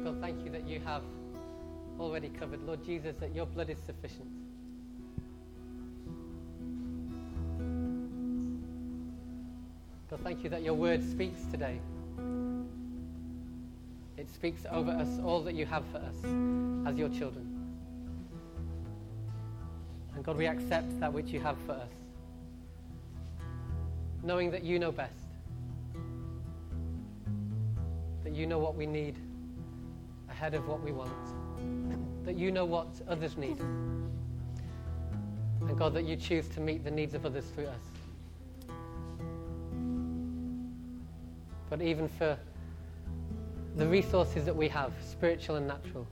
God, thank you that you have already covered. Lord Jesus, that your blood is sufficient. God, thank you that your word speaks today. It speaks over us all that you have for us as your children. And God, we accept that which you have for us, knowing that you know best, that you know what we need ahead of what we want, that you know what others need, and God, that you choose to meet the needs of others through us. But even for the resources that we have, spiritual and natural,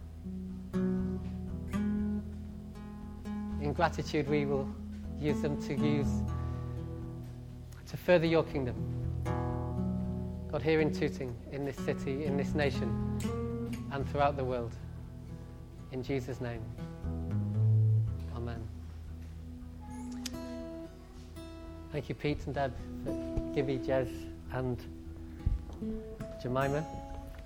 in gratitude we will use them to further your kingdom. God, here in Tooting, in this city, in this nation, and throughout the world. In Jesus' name. Amen. Thank you, Pete and Deb, for Gibby, Jez, and Jemima.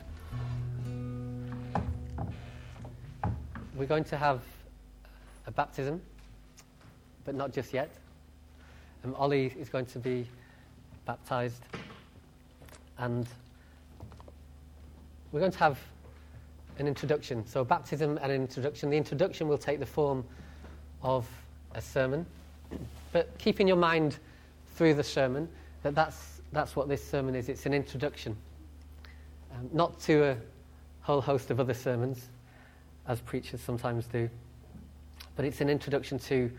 We're going to have a baptism, but not just yet. Ollie is going to be baptized, and we're going to have an introduction. So baptism and an introduction. The introduction will take the form of a sermon, but keep in your mind through the sermon that that's what this sermon is. It's an introduction, not to a whole host of other sermons, as preachers sometimes do, but it's an introduction to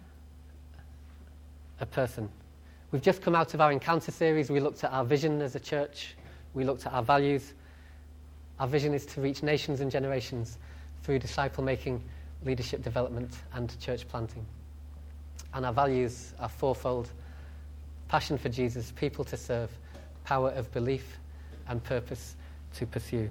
a person. We've just come out of our encounter series. We looked at our vision as a church. We looked at our values. Our vision is to reach nations and generations through disciple-making, leadership development, and church planting. And our values are fourfold: passion for Jesus, people to serve, power of belief, and purpose to pursue.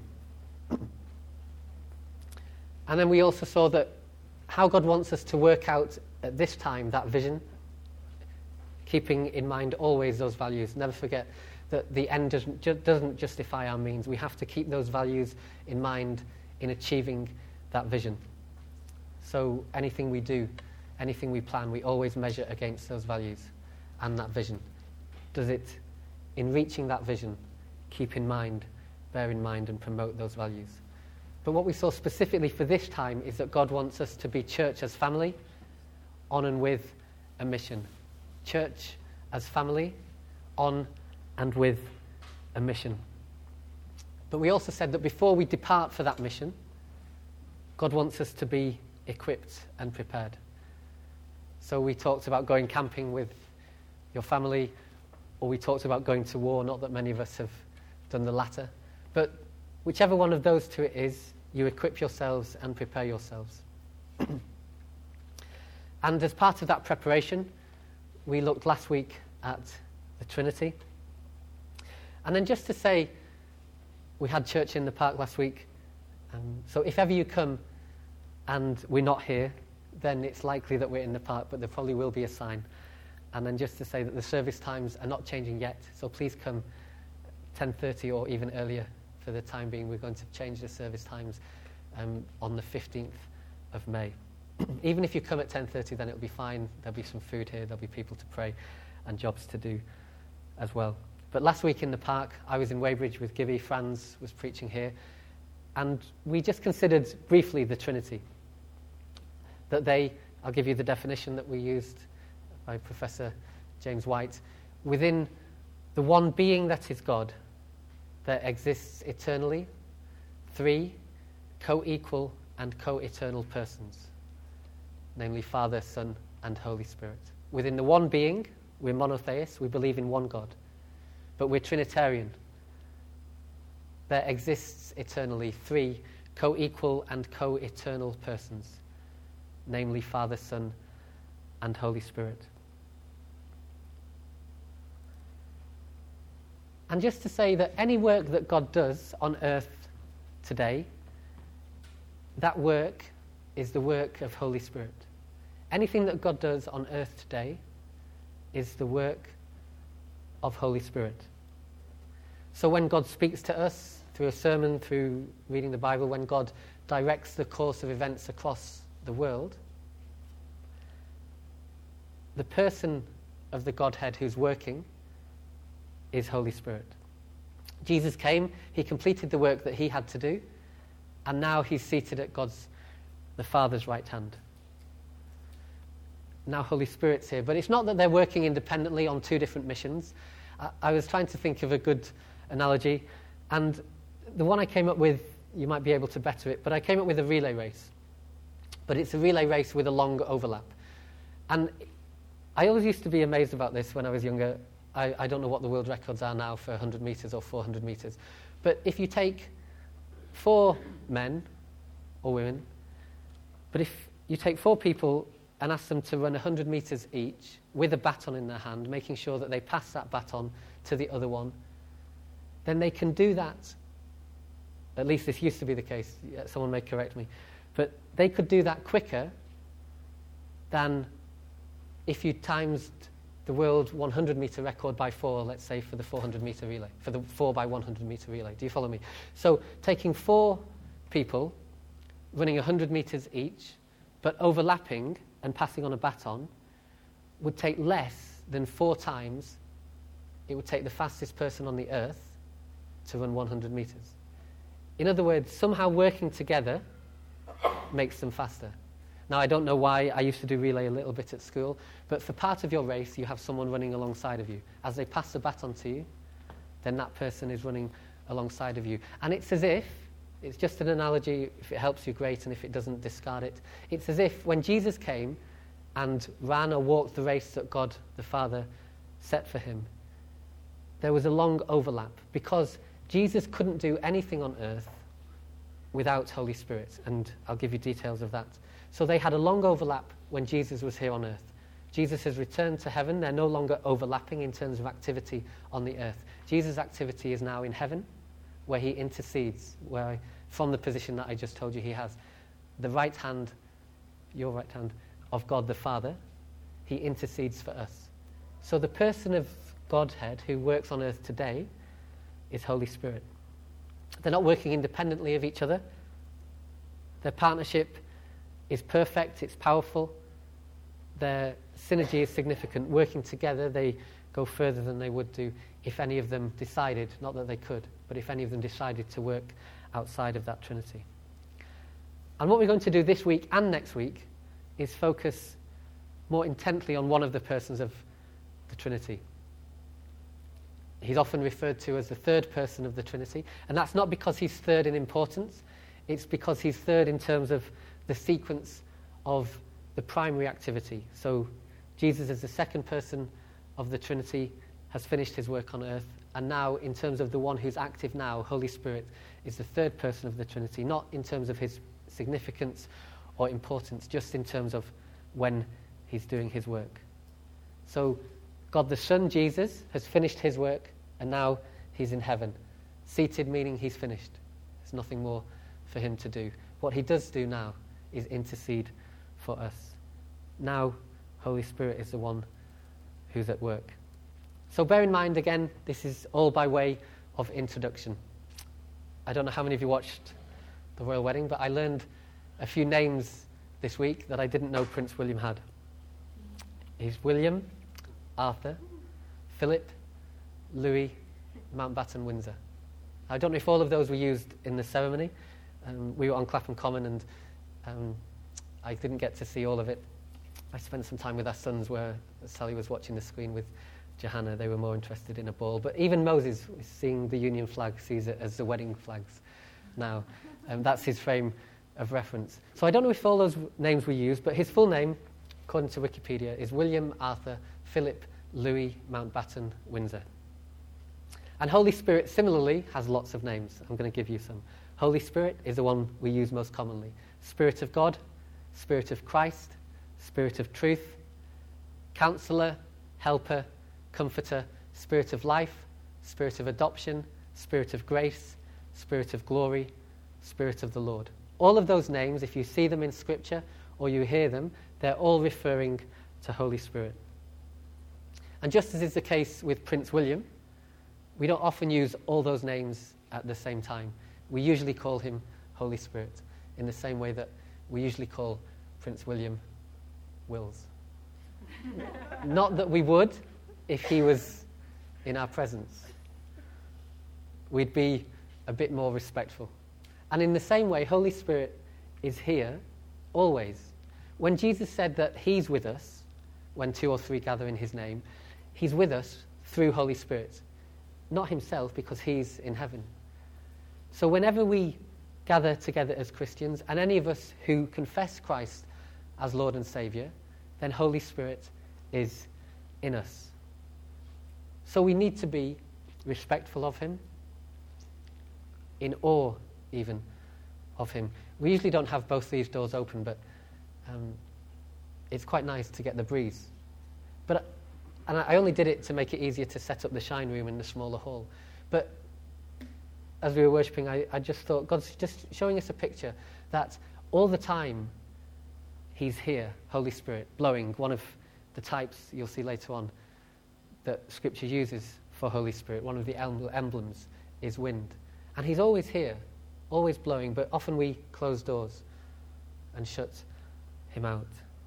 And then we also saw that how God wants us to work out at this time that vision, keeping in mind always those values. Never forget that the end doesn't justify our means. We have to keep those values in mind in achieving that vision. So anything we do, anything we plan, we always measure against those values and that vision. Does it, in reaching that vision, keep in mind, bear in mind, and promote those values? But what we saw specifically for this time is that God wants us to be church as family, on and with a mission. Church as family, on and with a mission. But we also said that before we depart for that mission, God wants us to be equipped and prepared. So we talked about going camping with your family, or we talked about going to war. Not that many of us have done the latter, but whichever one of those two it is, you equip yourselves and prepare yourselves. And as part of that preparation, we looked last week at the Trinity. And then just to say, we had church in the park last week. So if ever you come and we're not here, then it's likely that we're in the park, but there probably will be a sign. And then just to say that the service times are not changing yet, so please come 10:30 or even earlier for the time being. We're going to change the service times on the 15th of May. Even if you come at 10:30, then it'll be fine. There'll be some food here, there'll be people to pray and jobs to do as well. But last week in the park, I was in Weybridge with Gibby. Franz was preaching here. And we just considered briefly the Trinity. That I'll give you the definition that we used by Professor James White. Within the one being that is God, there exists eternally 3 co-equal and co-eternal persons, namely Father, Son, and Holy Spirit. Within the one being, we're monotheists, we believe in one God, but we're Trinitarian. There exists eternally 3 co-equal and co-eternal persons, namely Father, Son, and Holy Spirit. And just to say that any work that God does on earth today, that work is the work of Holy Spirit. Anything that God does on earth today is the work of Holy Spirit. So when God speaks to us through a sermon, through reading the Bible, when God directs the course of events across the world, the person of the Godhead who's working is Holy Spirit. Jesus came, he completed the work that he had to do, and now he's seated at the Father's right hand. Now Holy Spirit's here, but it's not that they're working independently on two different missions. I was trying to think of a good analogy, and the one I came up with, you might be able to better it, but I came up with a relay race. But it's a relay race with a long overlap. And I always used to be amazed about this when I was younger. I don't know what the world records are now for 100 metres or 400 metres. But if you take 4 men or women, but if you take 4 people and ask them to run 100 metres each with a baton in their hand, making sure that they pass that baton to the other one, then they can do that. At least this used to be the case. Someone may correct me. But they could do that quicker than if you times the world 100-metre record by 4, let's say, for the 400-metre relay, for the 4 by 100-metre relay. Do you follow me? So taking 4 people, running 100 metres each, but overlapping and passing on a baton, would take less than 4 times it would take the fastest person on the earth to run 100 metres. In other words, somehow working together makes them faster. Now, I don't know why. I used to do relay a little bit at school, but for part of your race, you have someone running alongside of you. As they pass the baton to you, then that person is running alongside of you. And it's as if, it's just an analogy, if it helps you, great, and if it doesn't, discard it. It's as if when Jesus came and ran or walked the race that God the Father set for him, there was a long overlap, because Jesus couldn't do anything on earth without Holy Spirit, and I'll give you details of that. So they had a long overlap when Jesus was here on earth. Jesus has returned to heaven. They're no longer overlapping in terms of activity on the earth. Jesus' activity is now in heaven, where he intercedes, from the position that I just told you he has. The right hand, your right hand, of God the Father, he intercedes for us. So the person of Godhead who works on earth today is Holy Spirit. They're not working independently of each other. Their partnership is perfect, it's powerful. Their synergy is significant. Working together, they go further than they would do if any of them decided, not that they could, but if any of them decided to work outside of that Trinity. And what we're going to do this week and next week is focus more intently on one of the persons of the Trinity. He's often referred to as the third person of the Trinity, and that's not because he's third in importance, it's because he's third in terms of the sequence of the primary activity. So Jesus is the second person of the Trinity, has finished his work on earth, and now in terms of the one who's active now, Holy Spirit, is the third person of the Trinity, not in terms of his significance or importance, just in terms of when he's doing his work. So God the Son, Jesus, has finished his work, and now he's in heaven. Seated, meaning he's finished. There's nothing more for him to do. What he does do now is intercede for us. Now, Holy Spirit is the one who's at work. So bear in mind, again, this is all by way of introduction. I don't know how many of you watched the Royal Wedding, but I learned a few names this week that I didn't know Prince William had. He's William, Arthur, Philip, Louis, Mountbatten, Windsor. I don't know if all of those were used in the ceremony. We were on Clapham Common, and I didn't get to see all of it. I spent some time with our sons where Sally was watching the screen with Johanna. They were more interested in a ball. But even Moses, seeing the Union flag, sees it as the wedding flags now. That's his frame of reference. So I don't know if all those names were used, but his full name, according to Wikipedia, is William Arthur Philip Louis Mountbatten Windsor. And Holy Spirit, similarly, has lots of names. I'm going to give you some. Holy Spirit is the one we use most commonly. Spirit of God, Spirit of Christ, Spirit of Truth, Counselor, Helper, Comforter, Spirit of Life, Spirit of Adoption, Spirit of Grace, Spirit of Glory, Spirit of the Lord. All of those names, if you see them in Scripture or you hear them, they're all referring to Holy Spirit. And just as is the case with Prince William, we don't often use all those names at the same time. We usually call him Holy Spirit in the same way that we usually call Prince William Wills. Not that we would if he was in our presence. We'd be a bit more respectful. And in the same way, Holy Spirit is here always. When Jesus said that he's with us, when 2 or 3 gather in his name, he's with us through Holy Spirit. Not himself, because he's in heaven. So whenever we gather together as Christians, and any of us who confess Christ as Lord and Saviour, then Holy Spirit is in us. So we need to be respectful of him, in awe even of him. We usually don't have both these doors open, but it's quite nice to get the breeze. And I only did it to make it easier to set up the shine room in the smaller hall. But as we were worshipping, I just thought, God's just showing us a picture that all the time he's here, Holy Spirit, blowing. One of the types you'll see later on that Scripture uses for Holy Spirit, one of the emblems is wind. And he's always here, always blowing, but often we close doors and shut him out.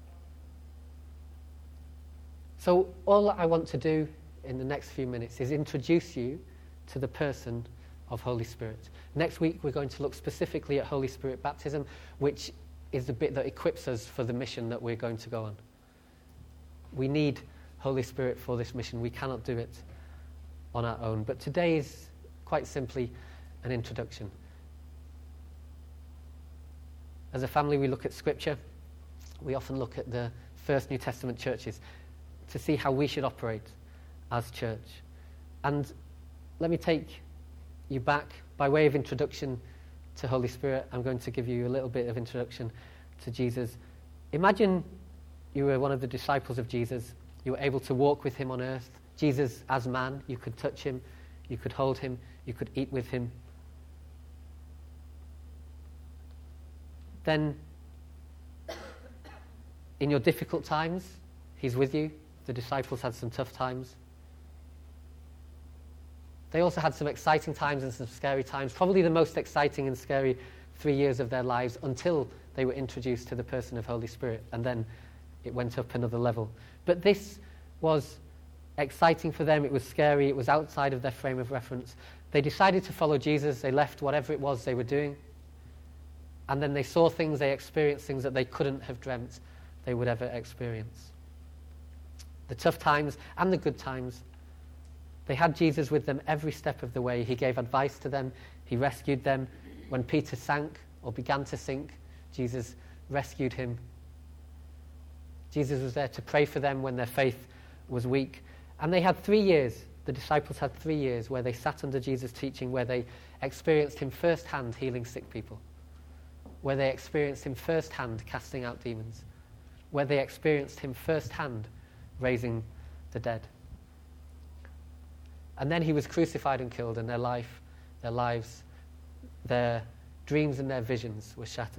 So all I want to do in the next few minutes is introduce you to the person of Holy Spirit. Next week we're going to look specifically at Holy Spirit baptism, which is the bit that equips us for the mission that we're going to go on. We need Holy Spirit for this mission. We cannot do it on our own. But today is quite simply an introduction. As a family, we look at Scripture. We often look at the first New Testament churches to see how we should operate as church. And let me take you back by way of introduction to Holy Spirit. I'm going to give you a little bit of introduction to Jesus. Imagine you were one of the disciples of Jesus. You were able to walk with him on earth. Jesus as man, you could touch him, you could hold him, you could eat with him. Then, in your difficult times, he's with you. The disciples had some tough times. They also had some exciting times and some scary times. Probably the most exciting and scary 3 years of their lives until they were introduced to the person of Holy Spirit. And then it went up another level. But this was exciting for them. It was scary. It was outside of their frame of reference. They decided to follow Jesus. They left whatever it was they were doing. And then they saw things, they experienced things that they couldn't have dreamt they would ever experience. The tough times and the good times. They had Jesus with them every step of the way. He gave advice to them. He rescued them. When Peter sank or began to sink, Jesus rescued him. Jesus was there to pray for them when their faith was weak. And they had 3 years, the disciples had 3 years where they sat under Jesus' teaching, where they experienced him firsthand healing sick people, where they experienced him firsthand casting out demons, where they experienced him firsthand raising the dead. And then he was crucified and killed, and their lives, their dreams and their visions were shattered.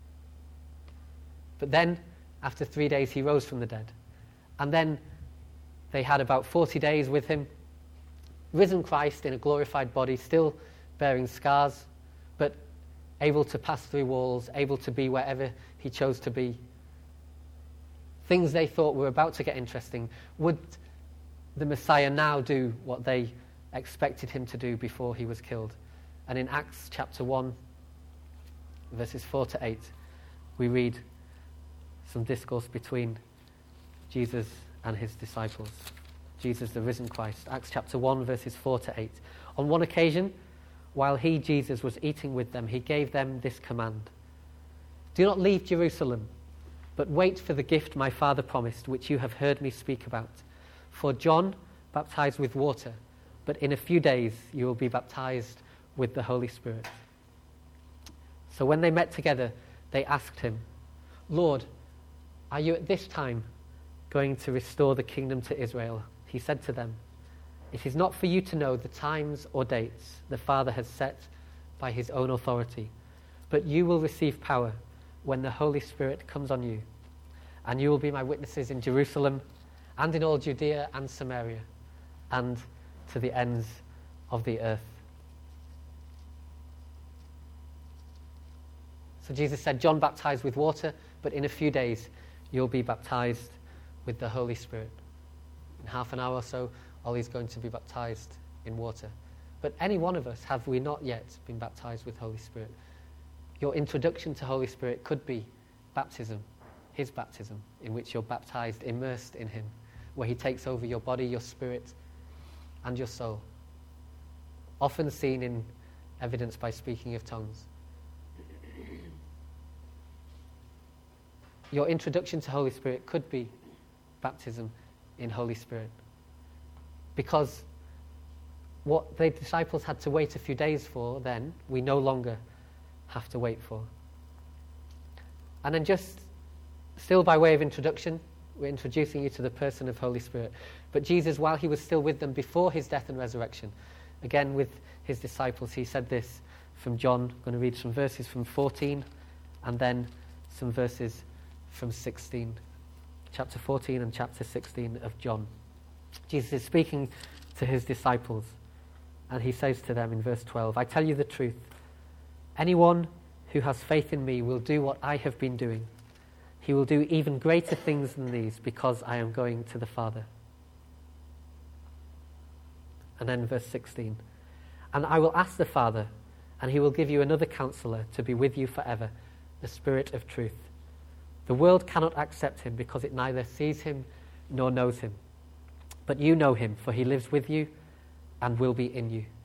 But then, after 3 days, he rose from the dead. And then they had about 40 days with him, risen Christ in a glorified body, still bearing scars, but able to pass through walls, able to be wherever he chose to be. Things they thought were about to get interesting. Would the Messiah now do what they expected him to do before he was killed? And in Acts chapter 1, verses 4 to 8, we read some discourse between Jesus and his disciples. Jesus, the risen Christ. Acts chapter 1, verses 4 to 8. On one occasion, while he, Jesus, was eating with them, he gave them this command: "Do not leave Jerusalem, but wait for the gift my Father promised, which you have heard me speak about. For John baptized with water, but in a few days you will be baptized with the Holy Spirit." So when they met together, they asked him, "Lord, are you at this time going to restore the kingdom to Israel?" He said to them, "It is not for you to know the times or dates the Father has set by his own authority, but you will receive power when the Holy Spirit comes on you, and you will be my witnesses in Jerusalem and in all Judea and Samaria and to the ends of the earth." So Jesus said, John baptized with water, but in a few days you'll be baptized with the Holy Spirit. In half an hour or so, Ollie's going to be baptized in water. But any one of us, have we not yet been baptized with Holy Spirit? Your introduction to Holy Spirit could be baptism, his baptism, in which you're baptized, immersed in him, where he takes over your body, your spirit, and your soul. Often seen in evidence by speaking of tongues. Your introduction to Holy Spirit could be baptism in Holy Spirit. Because what the disciples had to wait a few days for then, we no longer have to wait for. And then just, still by way of introduction, we're introducing you to the person of Holy Spirit. But Jesus, while he was still with them before his death and resurrection, again with his disciples, he said this from John. I'm going to read some verses from 14 and then some verses from 16. Chapter 14 and chapter 16 of John. Jesus is speaking to his disciples, and he says to them in verse 12, I tell you the truth, anyone who has faith in me will do what I have been doing. He will do even greater things than these, because I am going to the Father. And then verse 16, and I will ask the Father, and he will give you another counselor to be with you forever, the Spirit of truth. The world cannot accept him, because it neither sees him nor knows him. But you know him, for he lives with you and will be in you.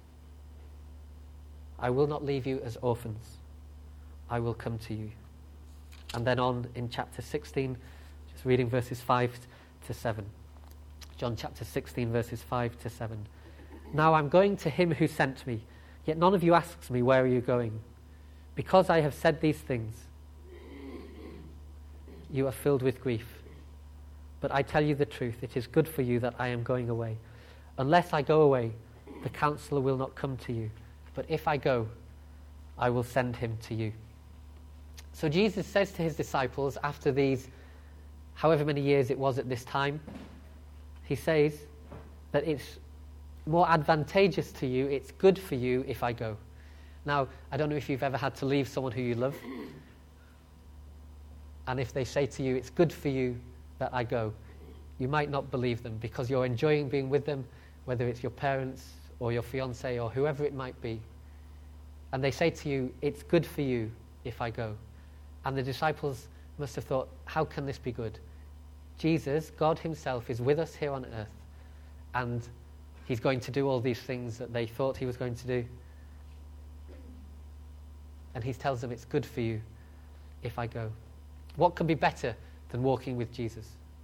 I will not leave you as orphans. I will come to you. And then on in chapter 16, just reading verses 5 to 7. John chapter 16, verses 5 to 7. Now I'm going to him who sent me, yet none of you asks me, where are you going? Because I have said these things, you are filled with grief. But I tell you the truth, it is good for you that I am going away. Unless I go away, the counselor will not come to you. But if I go, I will send him to you. So Jesus says to his disciples, after these, however many years it was at this time, he says that it's more advantageous to you, it's good for you if I go. Now, I don't know if you've ever had to leave someone who you love, and if they say to you, it's good for you that I go, you might not believe them, because you're enjoying being with them, whether it's your parents or your fiancé or whoever it might be. And they say to you, it's good for you if I go. And the disciples must have thought, how can this be good? Jesus, God himself, is with us here on earth, and he's going to do all these things that they thought he was going to do. And he tells them, it's good for you if I go. What can be better than walking with Jesus?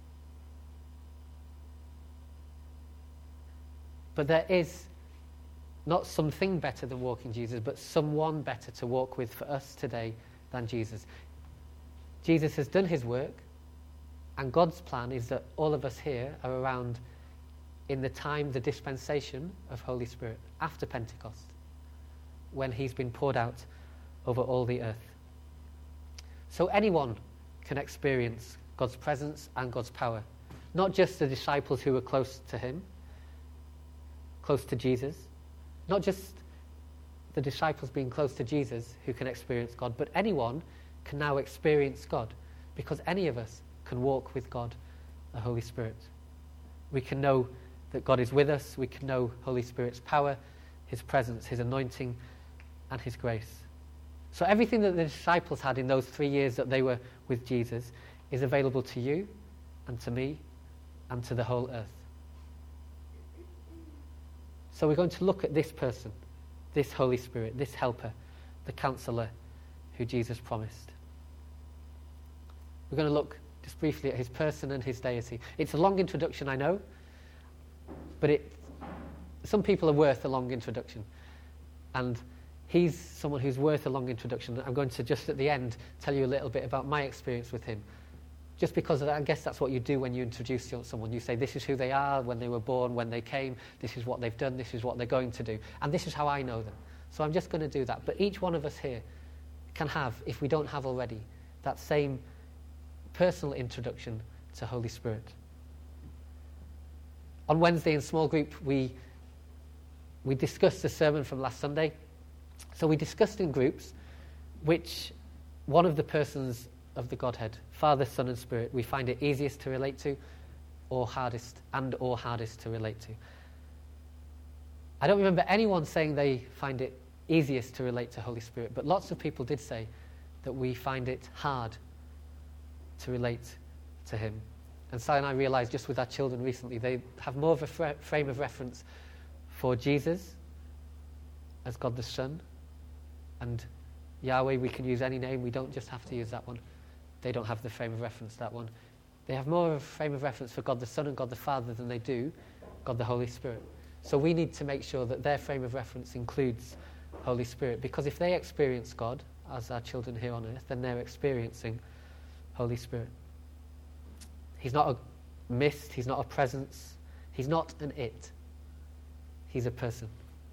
But there is not something better than walking Jesus, but someone better to walk with for us today than Jesus. Jesus has done his work, and God's plan is that all of us here are around in the time, the dispensation of Holy Spirit, after Pentecost, when he's been poured out over all the earth. So anyone can experience God's presence and God's power. Not just the disciples who were close to him, close to Jesus. Not just the disciples being close to Jesus who can experience God, but anyone can now experience God, because any of us can walk with God, the Holy Spirit. We can know that God is with us. We can know Holy Spirit's power, his presence, his anointing, and his grace. So everything that the disciples had in those 3 years that they were with Jesus is available to you and to me and to the whole earth. So we're going to look at this person, this Holy Spirit, this helper, the counselor who Jesus promised. We're going to look just briefly at his person and his deity. It's a long introduction, I know, but some people are worth a long introduction. And he's someone who's worth a long introduction. I'm going to just at the end tell you a little bit about my experience with him. Just because I guess that's what you do when you introduce someone. You say, this is who they are, when they were born, when they came, this is what they've done, this is what they're going to do. And this is how I know them. So I'm just going to do that. But each one of us here can have, if we don't have already, that same personal introduction to Holy Spirit. On Wednesday in small group, we discussed the sermon from last Sunday. So we discussed in groups which one of the persons of the Godhead, Father, Son, and Spirit, we find it easiest to relate to or hardest to relate to. I don't remember anyone saying they find it easiest to relate to Holy Spirit, but lots of people did say that we find it hard to relate to him. And Sally and I realised just with our children recently, they have more of a frame of reference for Jesus as God the Son, and Yahweh, we can use any name, we don't just have to use that one. They don't have the frame of reference to that one. They have more of a frame of reference for God the Son and God the Father than they do God the Holy Spirit. So we need to make sure that their frame of reference includes Holy Spirit, because if they experience God as our children here on earth, then they're experiencing Holy Spirit. He's not a mist, he's not a presence, he's not an it. He's a person.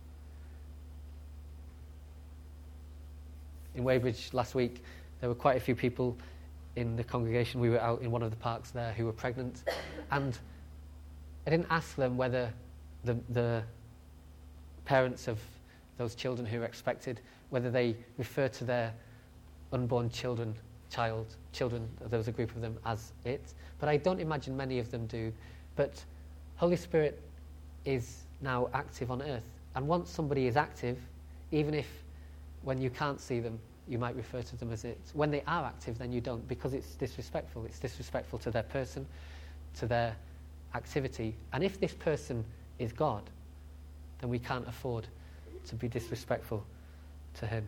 In Weybridge last week, there were quite a few people in the congregation. We were out in one of the parks there who were pregnant, and I didn't ask them whether the parents of those children who were expected, whether they refer to their unborn children, there was a group of them, as it. But I don't imagine many of them do. But Holy Spirit is now active on earth. And once somebody is active, even if when you can't see them, you might refer to them as it. When they are active, then you don't, because it's disrespectful. It's disrespectful to their person, to their activity. And if this person is God, then we can't afford to be disrespectful to him.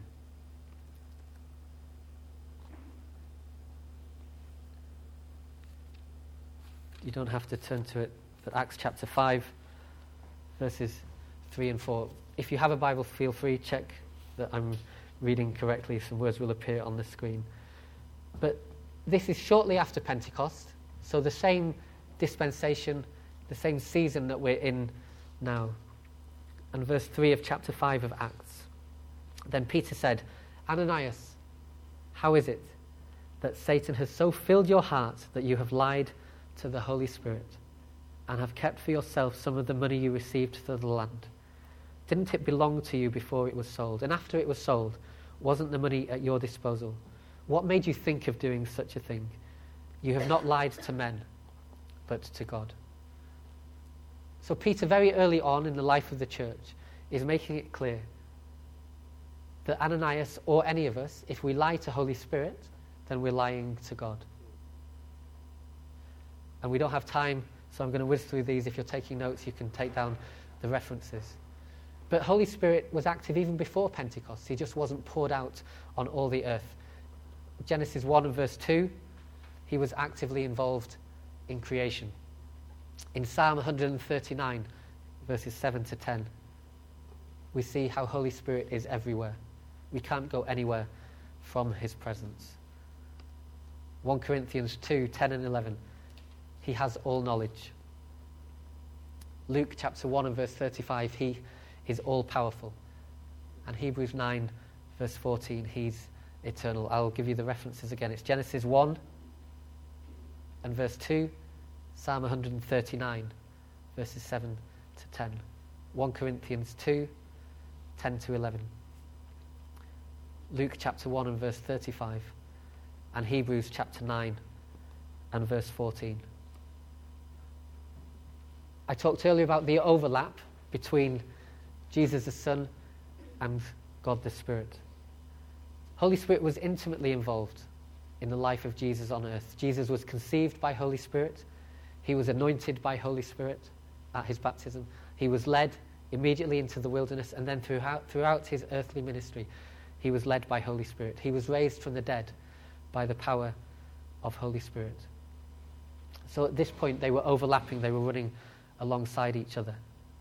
You don't have to turn to it, but Acts chapter 5, verses 3 and 4. If you have a Bible, feel free, check that I'm reading correctly. Some words will appear on the screen. But this is shortly after Pentecost, so the same dispensation, the same season that we're in now. And verse 3 of chapter 5 of Acts. Then Peter said, Ananias, how is it that Satan has so filled your heart that you have lied to the Holy Spirit and have kept for yourself some of the money you received for the land? Didn't it belong to you before it was sold? And after it was sold, wasn't the money at your disposal? What made you think of doing such a thing? You have not lied to men, but to God. So Peter, very early on in the life of the church, is making it clear that Ananias, or any of us, if we lie to Holy Spirit, then we're lying to God. And we don't have time, so I'm going to whiz through these. If you're taking notes, you can take down the references. But Holy Spirit was active even before Pentecost. He just wasn't poured out on all the earth. Genesis 1 and verse 2, he was actively involved in creation. In Psalm 139, verses 7 to 10, we see how Holy Spirit is everywhere. We can't go anywhere from his presence. 1 Corinthians 2, 10 and 11, he has all knowledge. Luke chapter 1 and verse 35, he is all-powerful. And Hebrews 9, verse 14, he's eternal. I'll give you the references again. It's Genesis 1 and verse 2, Psalm 139, verses 7 to 10. 1 Corinthians 2, 10 to 11. Luke chapter 1 and verse 35. And Hebrews chapter 9 and verse 14. I talked earlier about the overlap between Jesus the Son and God the Spirit. Holy Spirit was intimately involved in the life of Jesus on earth. Jesus was conceived by Holy Spirit. He was anointed by Holy Spirit at his baptism. He was led immediately into the wilderness, and then throughout his earthly ministry, he was led by Holy Spirit. He was raised from the dead by the power of Holy Spirit. So at this point, they were overlapping. They were running alongside each other.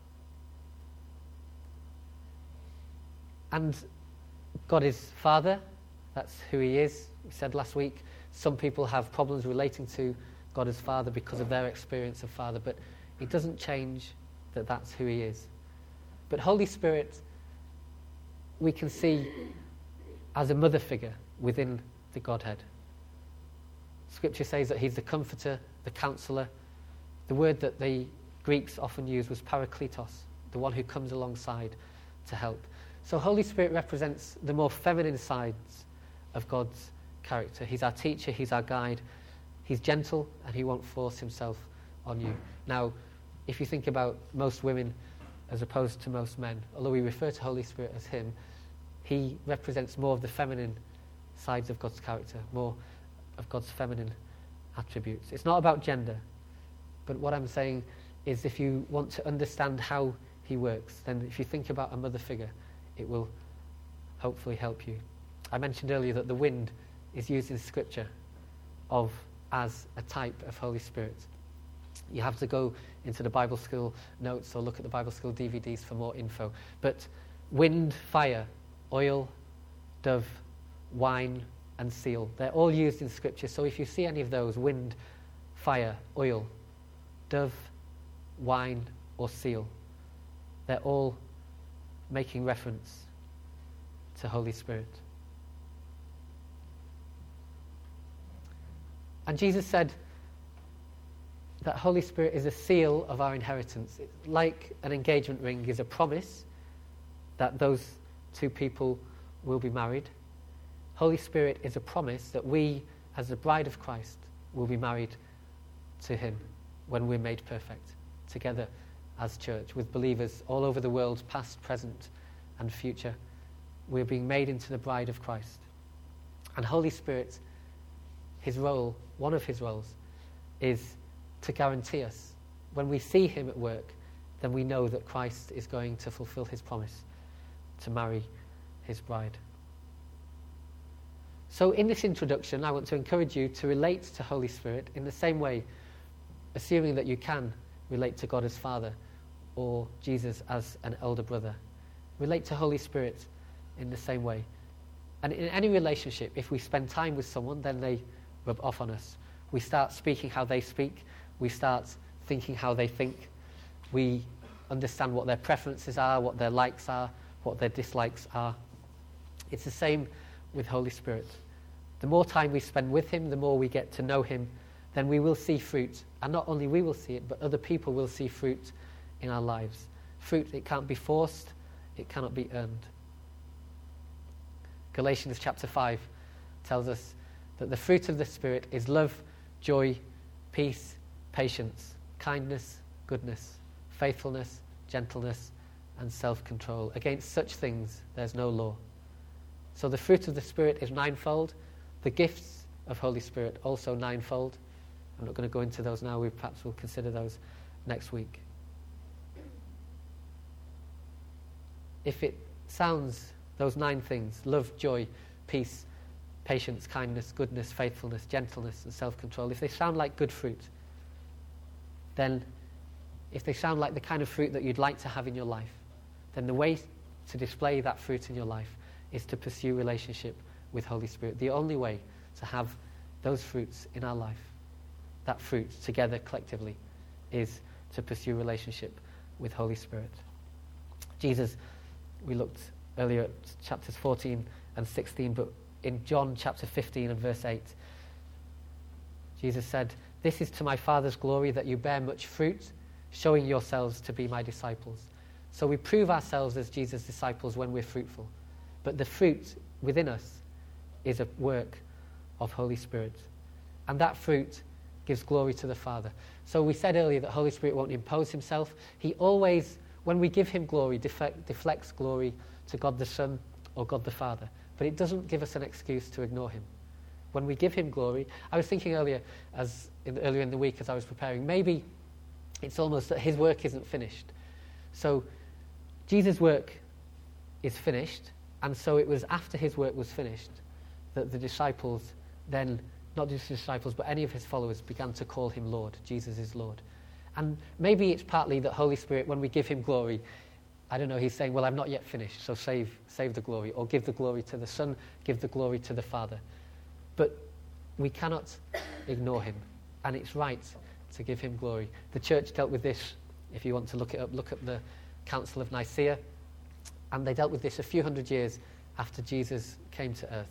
And God is Father. That's who he is. We said last week, some people have problems relating to God as Father because of their experience of Father, but it doesn't change that that's who he is. But Holy Spirit, we can see as a mother figure within the Godhead. Scripture says that he's the comforter, the counselor. The word that the Greeks often use was parakletos, the one who comes alongside to help. So Holy Spirit represents the more feminine sides of God's character. He's our teacher, he's our guide. He's gentle and he won't force himself on you. Now, if you think about most women as opposed to most men, although we refer to Holy Spirit as him, he represents more of the feminine sides of God's character, more of God's feminine attributes. It's not about gender, but what I'm saying is if you want to understand how he works, then if you think about a mother figure, it will hopefully help you. I mentioned earlier that the wind is used in Scripture as a type of Holy Spirit. You have to go into the Bible School notes or look at the Bible School DVDs for more info. But wind, fire, oil, dove, wine, and seal, they're all used in Scripture. So if you see any of those, wind, fire, oil, dove, wine, or seal, they're all making reference to Holy Spirit. And Jesus said that Holy Spirit is a seal of our inheritance. It's like an engagement ring is a promise that those two people will be married. Holy Spirit is a promise that we, as the bride of Christ, will be married to him when we're made perfect, together as church, with believers all over the world, past, present, and future. We're being made into the bride of Christ. And Holy Spirit, his role, one of his roles, is to guarantee us. When we see him at work, then we know that Christ is going to fulfill his promise to marry his bride. So in this introduction, I want to encourage you to relate to Holy Spirit in the same way, assuming that you can relate to God as Father or Jesus as an elder brother. Relate to Holy Spirit in the same way. And in any relationship, if we spend time with someone, then they rub off on us. We start speaking how they speak. We start thinking how they think. We understand what their preferences are, what their likes are, what their dislikes are. It's the same with Holy Spirit. The more time we spend with him, the more we get to know him, then we will see fruit. And not only we will see it, but other people will see fruit in our lives. Fruit, it can't be forced. It cannot be earned. Galatians chapter 5 tells us that the fruit of the Spirit is love, joy, peace, patience, kindness, goodness, faithfulness, gentleness, and self-control. Against such things there's no law. So the fruit of the Spirit is ninefold. The gifts of Holy Spirit also ninefold. I'm not going to go into those now. Perhaps we'll consider those next week. If it sounds, those 9 things, love, joy, peace, patience, kindness, goodness, faithfulness, gentleness, and self-control, if they sound like good fruit, then if they sound like the kind of fruit that you'd like to have in your life, then the way to display that fruit in your life is to pursue relationship with Holy Spirit. The only way to have those fruits in our life, that fruit together collectively, is to pursue relationship with Holy Spirit. Jesus, we looked earlier at chapters 14 and 16, but in John chapter 15 and verse 8, Jesus said, "This is to my Father's glory that you bear much fruit, showing yourselves to be my disciples." So we prove ourselves as Jesus' disciples when we're fruitful. But the fruit within us is a work of Holy Spirit. And that fruit gives glory to the Father. So we said earlier that Holy Spirit won't impose himself. He always, when we give him glory, deflects glory to God the Son or God the Father. But it doesn't give us an excuse to ignore him. When we give him glory, I was thinking earlier in the week as I was preparing, maybe it's almost that his work isn't finished. So Jesus' work is finished, and so it was after his work was finished that the disciples then, not just the disciples, but any of his followers began to call him Lord. Jesus is Lord. And maybe it's partly that Holy Spirit, when we give him glory, I don't know, he's saying, well, I'm not yet finished, so save the glory, or give the glory to the Son, give the glory to the Father. But we cannot ignore him, and it's right to give him glory. The church dealt with this, if you want to look it up, look at the Council of Nicaea, and they dealt with this a few hundred years after Jesus came to earth.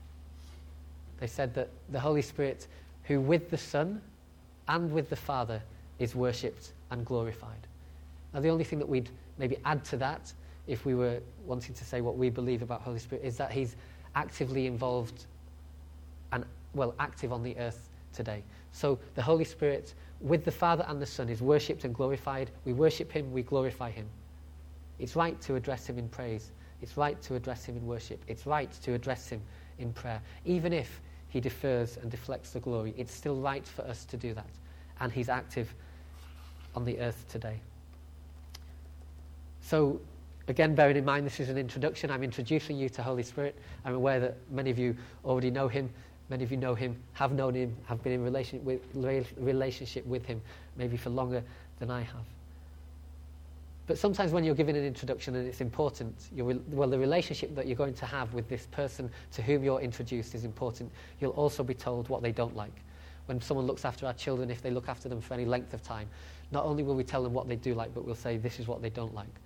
They said that the Holy Spirit, who with the Son and with the Father is worshipped and glorified. Now the only thing that we'd maybe add to that, if we were wanting to say what we believe about Holy Spirit, is that he's actively involved active on the earth today. So the Holy Spirit, with the Father and the Son, is worshipped and glorified. We worship him, we glorify him. It's right to address him in praise. It's right to address him in worship. It's right to address him in prayer. Even if he defers and deflects the glory, it's still right for us to do that. And he's active on the earth today. So, again, bearing in mind this is an introduction, I'm introducing you to Holy Spirit. I'm aware that many of you already know him. Many of you know him, have known him, have been in relationship with him, maybe for longer than I have. But sometimes when you're given an introduction and it's important, the relationship that you're going to have with this person to whom you're introduced is important. You'll also be told what they don't like. When someone looks after our children, if they look after them for any length of time, not only will we tell them what they do like, but we'll say this is what they don't like.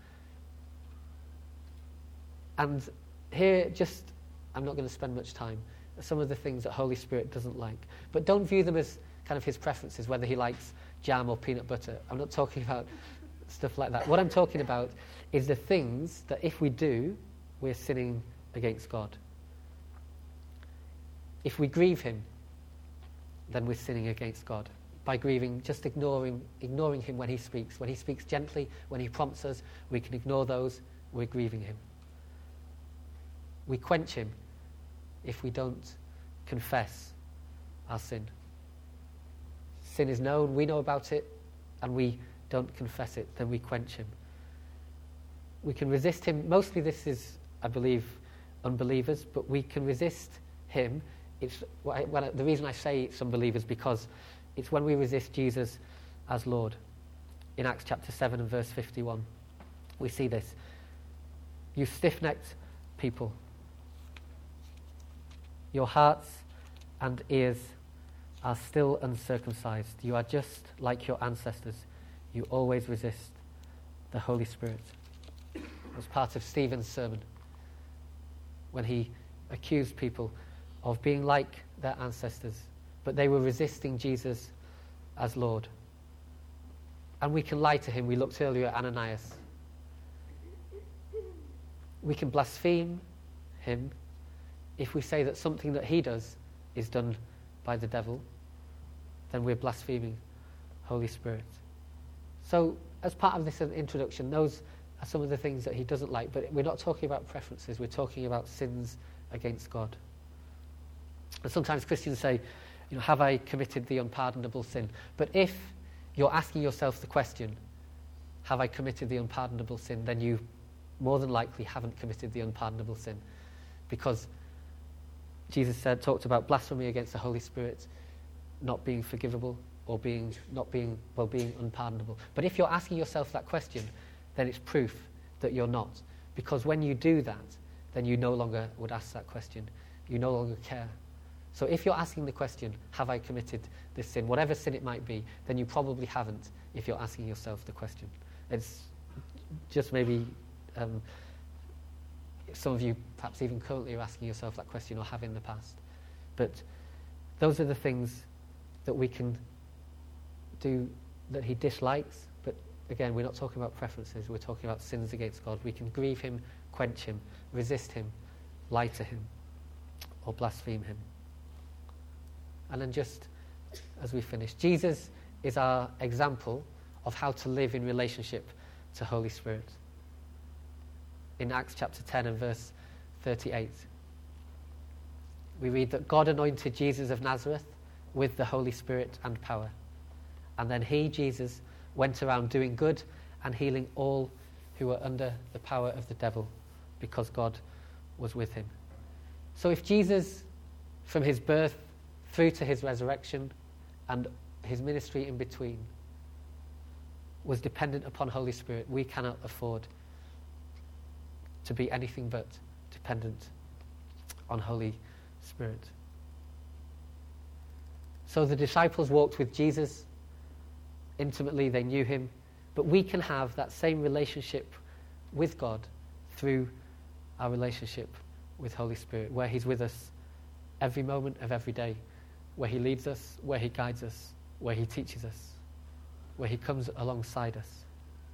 And here, I'm not going to spend much time. Some of the things that Holy Spirit doesn't like. But don't view them as kind of his preferences, whether he likes jam or peanut butter. I'm not talking about stuff like that. What I'm talking about is the things that if we do, we're sinning against God. If we grieve him, then we're sinning against God. By grieving, just ignoring him when he speaks. When he speaks gently, when he prompts us, we can ignore those, we're grieving him. We quench him if we don't confess our sin. Sin is known, we know about it, and we don't confess it, then we quench him. We can resist him. Mostly this is, I believe, unbelievers, but we can resist him. The reason I say it's unbelievers because it's when we resist Jesus as Lord. In Acts chapter 7 and verse 51, we see this. You stiff-necked people, your hearts and ears are still uncircumcised. You are just like your ancestors. You always resist the Holy Spirit. It was part of Stephen's sermon when he accused people of being like their ancestors, but they were resisting Jesus as Lord. And we can lie to him. We looked earlier at Ananias. We can blaspheme him if we say that something that he does is done by the devil, then we're blaspheming Holy Spirit. So, as part of this introduction, those are some of the things that he doesn't like, but we're not talking about preferences, we're talking about sins against God. And sometimes Christians say, have I committed the unpardonable sin? But if you're asking yourself the question, have I committed the unpardonable sin, then you more than likely haven't committed the unpardonable sin. Because Jesus talked about blasphemy against the Holy Spirit not being forgivable or being unpardonable. But if you're asking yourself that question, then it's proof that you're not. Because when you do that, then you no longer would ask that question. You no longer care. So if you're asking the question, have I committed this sin, whatever sin it might be, then you probably haven't if you're asking yourself the question. It's just maybe some of you perhaps even currently are asking yourself that question or have in the past. But those are the things that we can do that he dislikes. But again, we're not talking about preferences, we're talking about sins against God. We can grieve him, quench him, resist him, lie to him, or blaspheme him. And then just as we finish, Jesus is our example of how to live in relationship to Holy Spirit. In Acts chapter 10 and verse 38, we read that God anointed Jesus of Nazareth with the Holy Spirit and power. And then he, Jesus, went around doing good and healing all who were under the power of the devil, because God was with him. So if Jesus, from his birth through to his resurrection and his ministry in between, was dependent upon Holy Spirit, we cannot afford to be anything but dependent on Holy Spirit. So the disciples walked with Jesus intimately, they knew him, but we can have that same relationship with God through our relationship with Holy Spirit, where he's with us every moment of every day, where he leads us, where he guides us, where he teaches us, where he comes alongside us.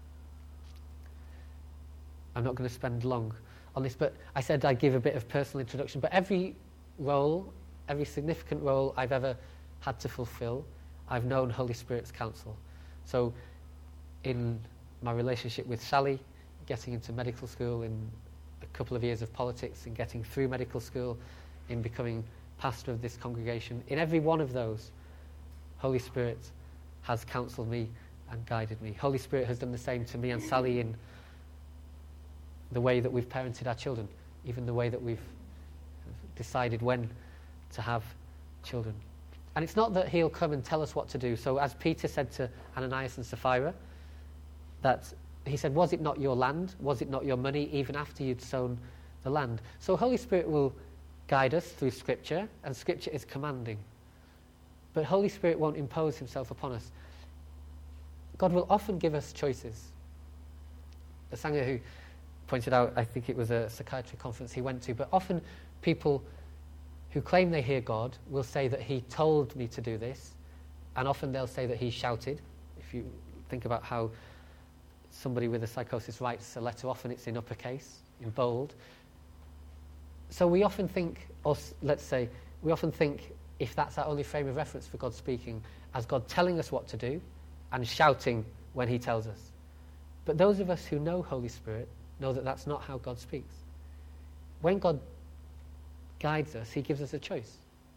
I'm not going to spend long on this, but I said I'd give a bit of personal introduction, but every role every significant role I've ever had to fulfill, I've known Holy Spirit's counsel. So in my relationship with Sally, getting into medical school, in a couple of years of politics, in getting through medical school, in becoming pastor of this congregation, in every one of those, Holy Spirit has counselled me and guided me. Holy Spirit has done the same to me and Sally in the way that we've parented our children, even the way that we've decided when to have children. And it's not that he'll come and tell us what to do. So as Peter said to Ananias and Sapphira, that he said, was it not your land? Was it not your money, even after you'd sown the land? So Holy Spirit will guide us through Scripture, and Scripture is commanding. But Holy Spirit won't impose himself upon us. God will often give us choices. The Sangha who pointed out, I think it was a psychiatry conference he went to, but often people who claim they hear God will say that he told me to do this, and often they'll say that he shouted. If you think about how somebody with a psychosis writes a letter, often it's in uppercase, in bold. So we often think, or let's say, we often think, if that's our only frame of reference for God speaking, as God telling us what to do and shouting when he tells us. But those of us who know Holy Spirit know that that's not how God speaks. When God guides us, he gives us a choice.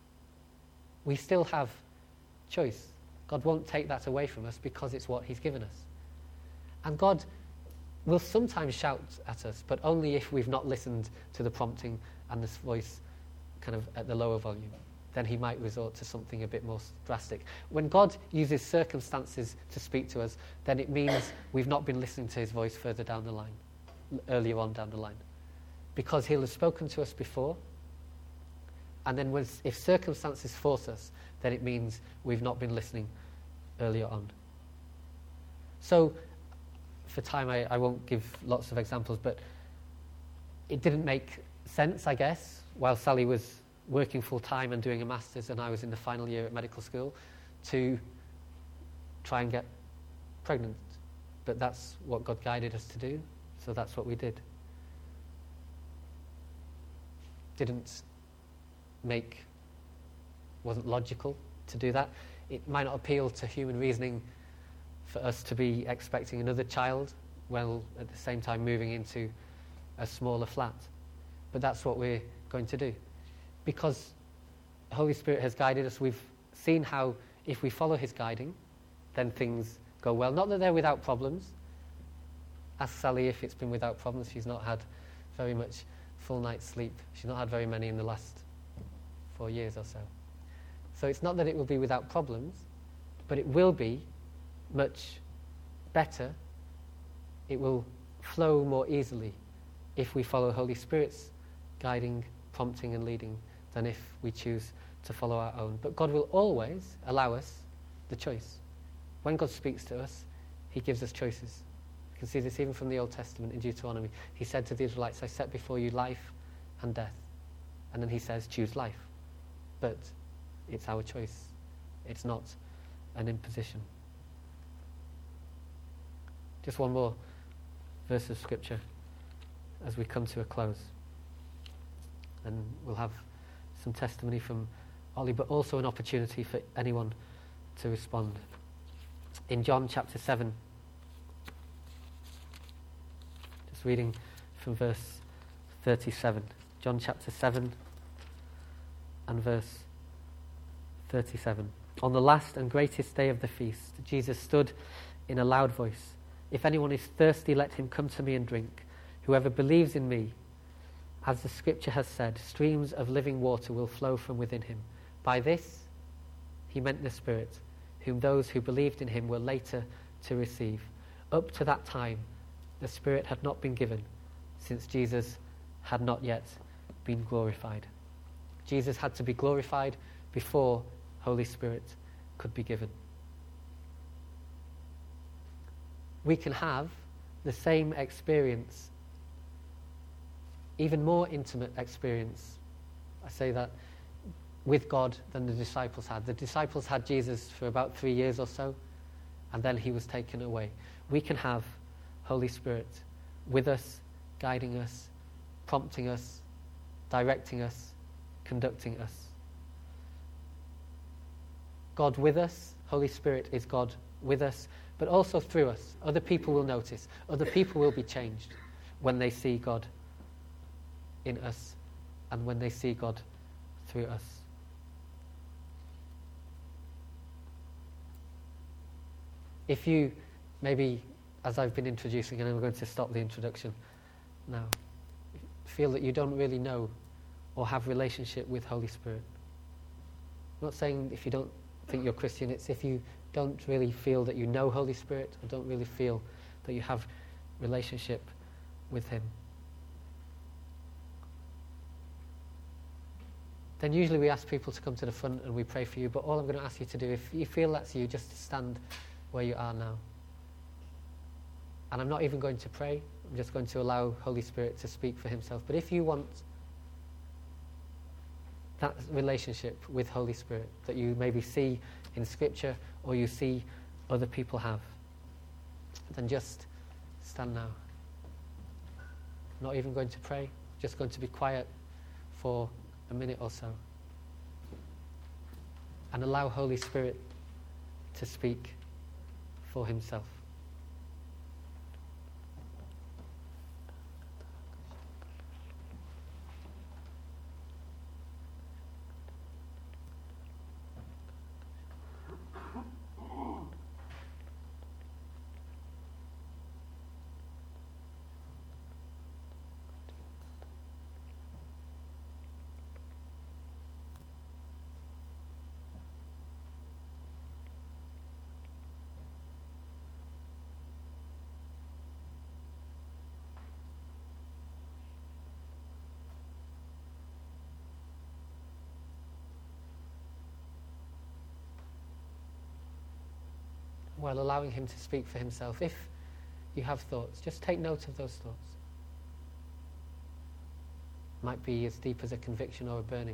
We still have choice. God won't take that away from us because it's what he's given us. And God will sometimes shout at us, but only if we've not listened to the prompting and this voice kind of at the lower volume. Then he might resort to something a bit more drastic. When God uses circumstances to speak to us, then it means we've not been listening to his voice further down the line, earlier on down the line. Because he'll have spoken to us before, and then if circumstances force us, then it means we've not been listening earlier on. So, for time, I won't give lots of examples, but it didn't make sense, I guess, while Sally was working full-time and doing a master's and I was in the final year at medical school, to try and get pregnant. But that's what God guided us to do, so that's what we did. Wasn't logical to do that. It might not appeal to human reasoning for us to be expecting another child while at the same time moving into a smaller flat. But that's what we're going to do. Because the Holy Spirit has guided us, we've seen how if we follow his guiding, then things go well. Not that they're without problems. Ask Sally if it's been without problems. She's not had very much full night's sleep. She's not had very many in the last 4 years or so. So it's not that it will be without problems, but it will be much better. It will flow more easily if we follow Holy Spirit's guiding, prompting and leading than if we choose to follow our own. But God will always allow us the choice. When God speaks to us, he gives us choices. You can see this even from the Old Testament in Deuteronomy. He said to the Israelites, I set before you life and death. And then he says, choose life. But it's our choice. It's not an imposition. Just one more verse of Scripture as we come to a close. And we'll have some testimony from Ollie, but also an opportunity for anyone to respond. In John chapter 7, just reading from verse 37. John chapter 7 and verse 37. On the last and greatest day of the feast, Jesus stood in a loud voice. If anyone is thirsty, let him come to me and drink. Whoever believes in me, as the Scripture has said, streams of living water will flow from within him. By this, he meant the Spirit, whom those who believed in him were later to receive. Up to that time, the Spirit had not been given, since Jesus had not yet been glorified. Jesus had to be glorified before Holy Spirit could be given. We can have the same experience, even more intimate experience, I say that, with God than the disciples had. The disciples had Jesus for about 3 years or so, and then he was taken away. We can have Holy Spirit with us, guiding us, prompting us, directing us, conducting us. God with us. Holy Spirit is God with us, but also through us. Other people will notice. Other people will be changed when they see God in us and when they see God through us. If you, maybe as I've been introducing, and I'm going to stop the introduction now, feel that you don't really know or have relationship with Holy Spirit. I'm not saying if you don't think you're Christian, it's if you don't really feel that you know Holy Spirit, or don't really feel that you have relationship with Him. Then usually we ask people to come to the front and we pray for you, but all I'm going to ask you to do, if you feel that's you, just to stand where you are now. And I'm not even going to pray, I'm just going to allow Holy Spirit to speak for Himself. But if you want that relationship with Holy Spirit that you maybe see in Scripture or you see other people have, then just stand now. Not even going to pray, just going to be quiet for a minute or so. And allow Holy Spirit to speak for Himself. While allowing Him to speak for Himself, if you have thoughts, just take note of those thoughts. Might be as deep as a conviction or a burning.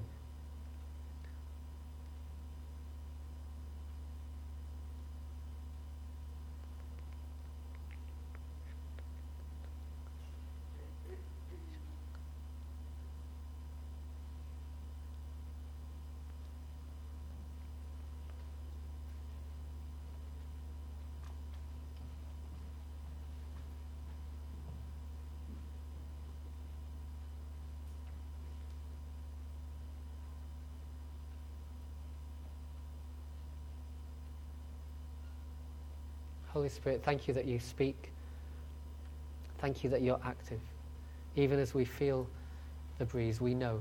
Holy Spirit, thank you that you speak. Thank you that you're active. Even as we feel the breeze, we know.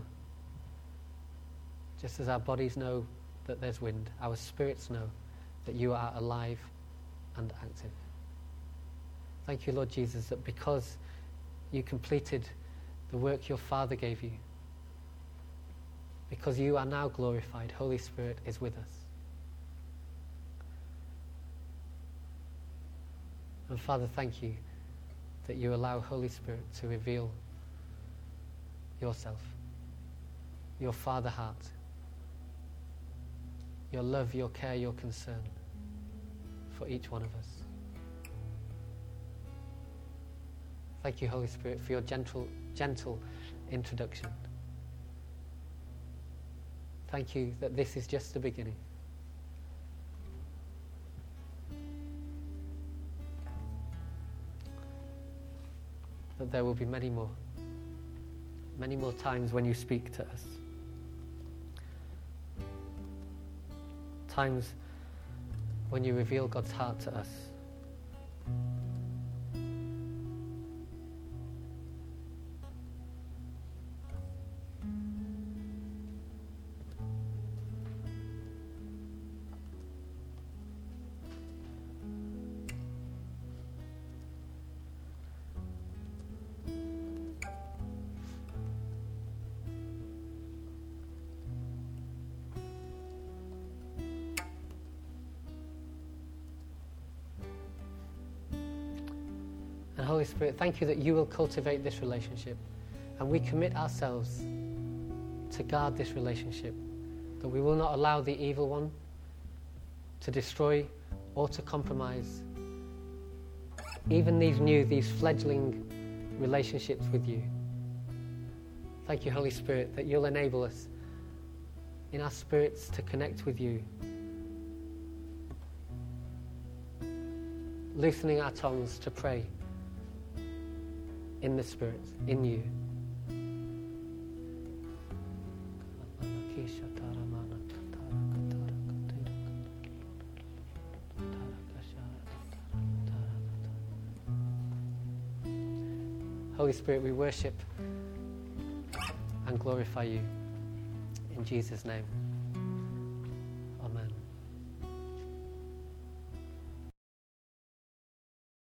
Just as our bodies know that there's wind, our spirits know that you are alive and active. Thank you, Lord Jesus, that because you completed the work your Father gave you, because you are now glorified, Holy Spirit is with us. And Father, thank you that you allow Holy Spirit to reveal yourself, your Father heart, your love, your care, your concern for each one of us. Thank you, Holy Spirit, for your gentle introduction. Thank you that this is just the beginning. That there will be many more times when you speak to us. Times when you reveal God's heart to us. And Holy Spirit, thank you that you will cultivate this relationship. And we commit ourselves to guard this relationship, that we will not allow the evil one to destroy or to compromise even these fledgling relationships with you. Thank you, Holy Spirit, that you'll enable us in our spirits to connect with you loosening our tongues to pray in the Spirit, in you. Holy Spirit, we worship and glorify you in Jesus' name.